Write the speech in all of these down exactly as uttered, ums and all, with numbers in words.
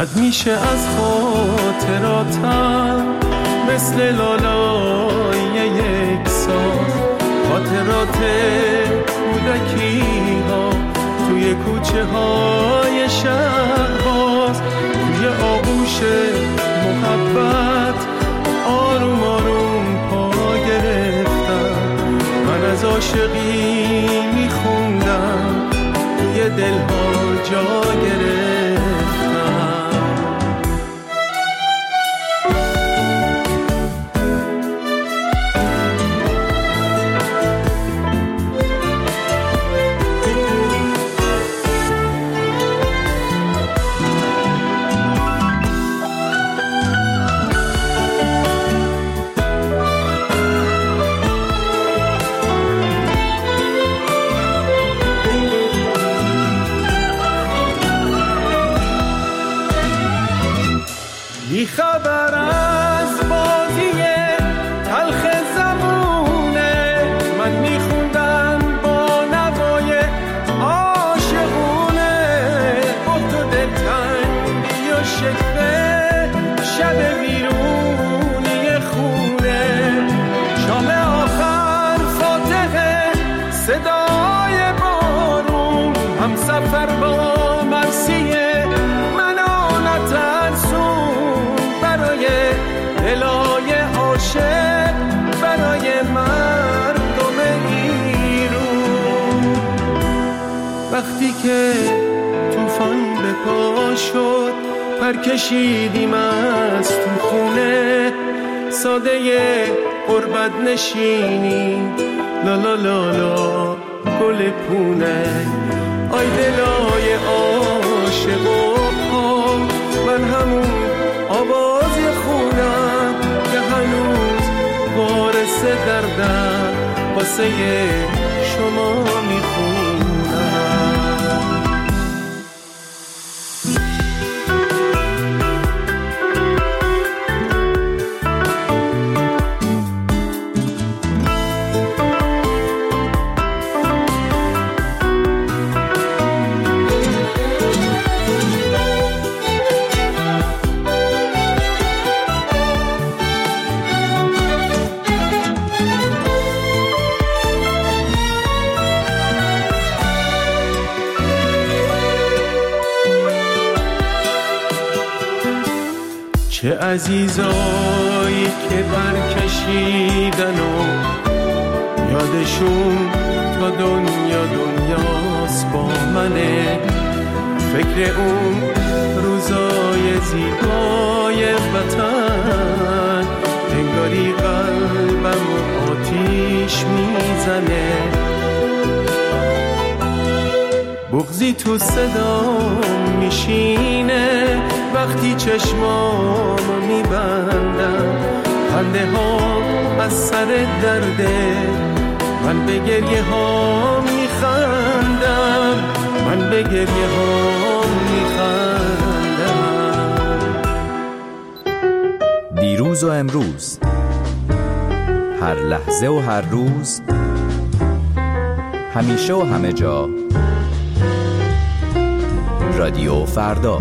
رد میشه از خاطراتم مثل لالای یک سال. خاطرات کودکی ها توی کوچه های شهر باز، توی آغوش محبت آروم آروم پا گرفتم. من از عاشقی میخوندم توی دلها جا گرفتم. بی خبر از بازی تلخ زمونه، من میخوندم با نوای عاشقونه. بود و دلتنگی و شکوه شب ویرونی خونه. شام آخر فاتحه صدای بارون، هم سفر با مرسیه منو نترسون. برای دلای عاشق، برای مردم ایرون. وقتی که طوفان به پا شد پر کشیدیم از تو خونه. ساده غربت نشینی لا لا لا لا گل پونه. آی دلای عاشق و پا، من همون آوازی خونم که هنوز وارث دردم واسه شما میخونم. چه عزیزایی که برکشیدن و یادشون تا دنیا دنیاست با منه. فکر اون روزای زیبای وطن، انگاری قلبم آتیش میزنه. بغضی تو صدام میشینه وقتی چشمامو میبندم. خنده ها از سر درده، من به گریه ها میخندم. من به گریه ها میخندم. دیروز و امروز، هر لحظه و هر روز، همیشه و همه جا. رادیو فردا.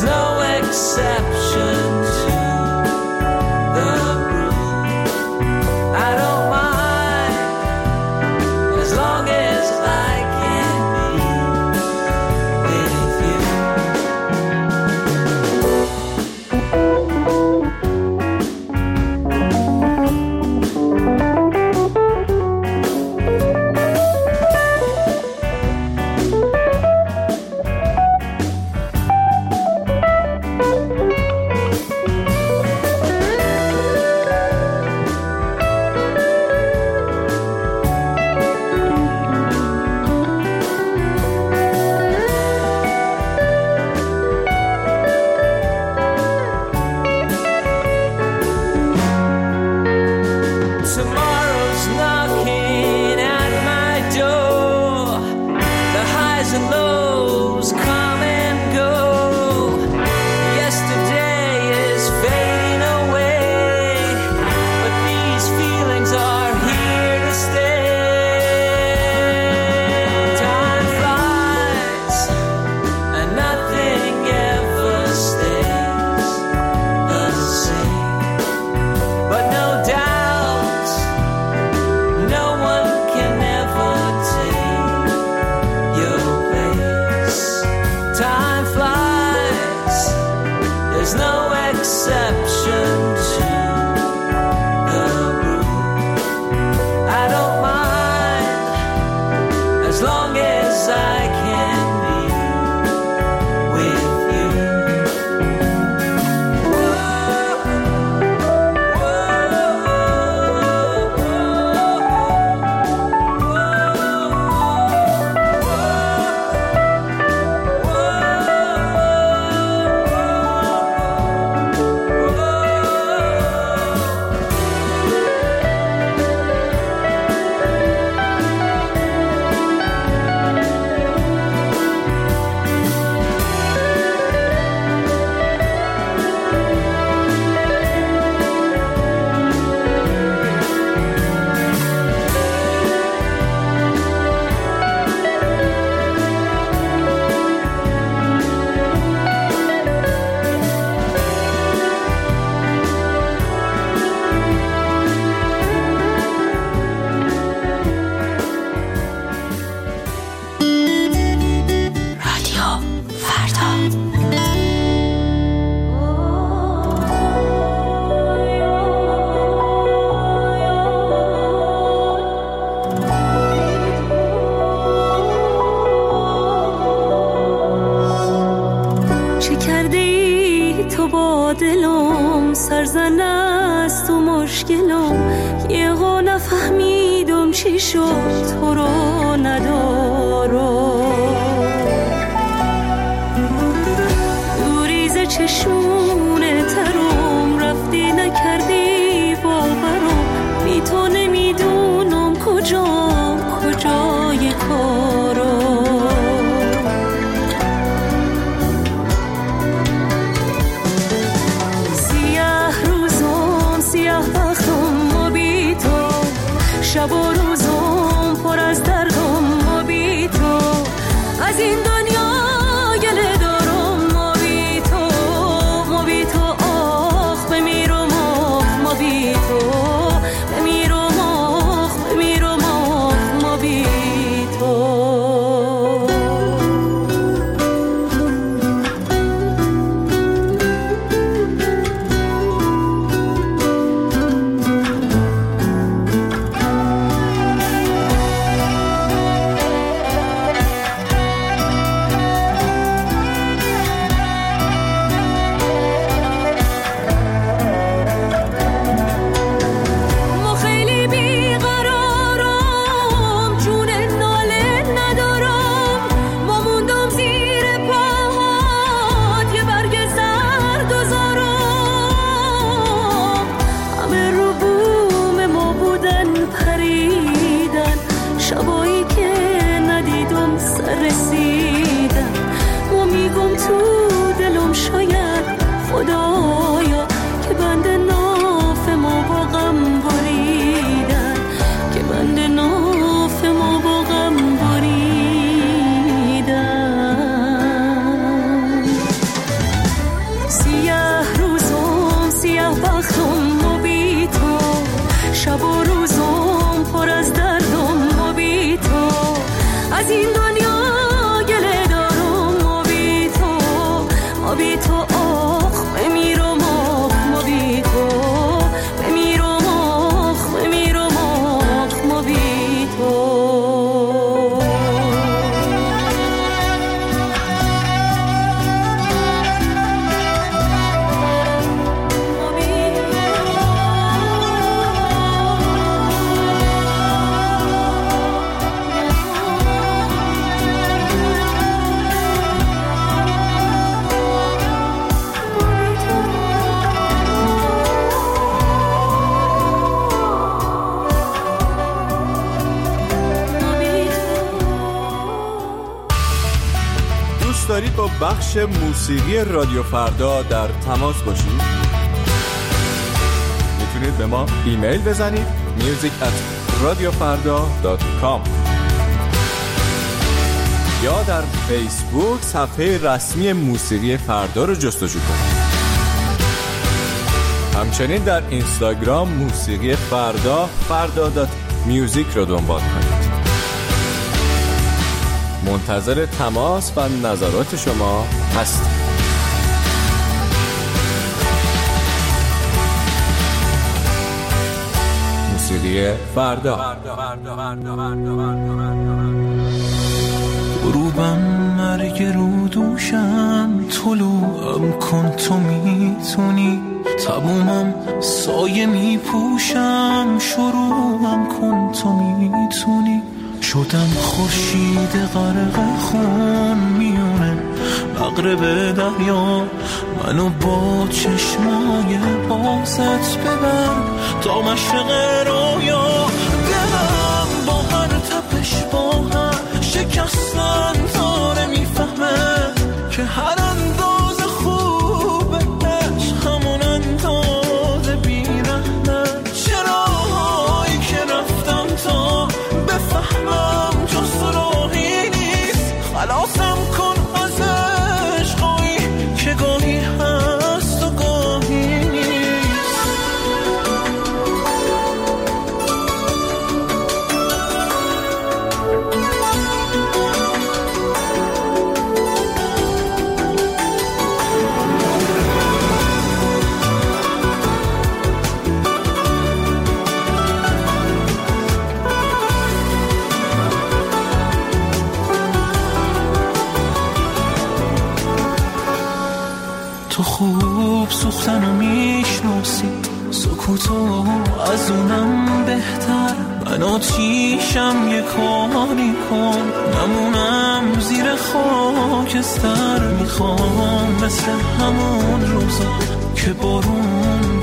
دلم سرزن است و مشکلم، یه ها نفهمیدم چی شد تو رو ندارم. دوریز چشمونه ترم رفتی نکردی باورم، بی تو نمیدونم کجا کجای کارم. شب و روزم پر از دردم ما بی تو، از این دنیا گله دارم ما بی تو، ما بی دارید با بخش موسیقی رادیو فردا در تماس باشید؟ میتونید به ما ایمیل بزنید میوزیک ات رادیو فردا دات کام یا در فیسبوک صفحه رسمی موسیقی فردا رو جستجو کنید. همچنین در اینستاگرام موسیقی فردا فردا دات میوزیک رو دنبال کنید. منتظر تماس و نظرات شما هستم. موسیقی فردا. غروبم مرگ رو دوشم، طلوعم کن تو میتونی، تمومم سایه میپوشم، شروعم کن تو میتونی. شدم خورشید غرق خون میونه مغرب دریا، منو با چشمای بازت ببر تا مشرق رویا. دلم با هر تپش با هر شکستن داره میفهمه که هر انداز خوبه عشق همون انداز بیرحمه. چراهایی که رفتم تا بفهمم جز راهی نیست، خلاصم کن از عشقایی که گاهی هست و گاهی نیست. تو خوب سوختنو میشناسی، سکوتو از اونم بهتر. من آتیشم یه کاری کن، نمونم زیر خاکستر. میخوام مثل همون روزا که بارون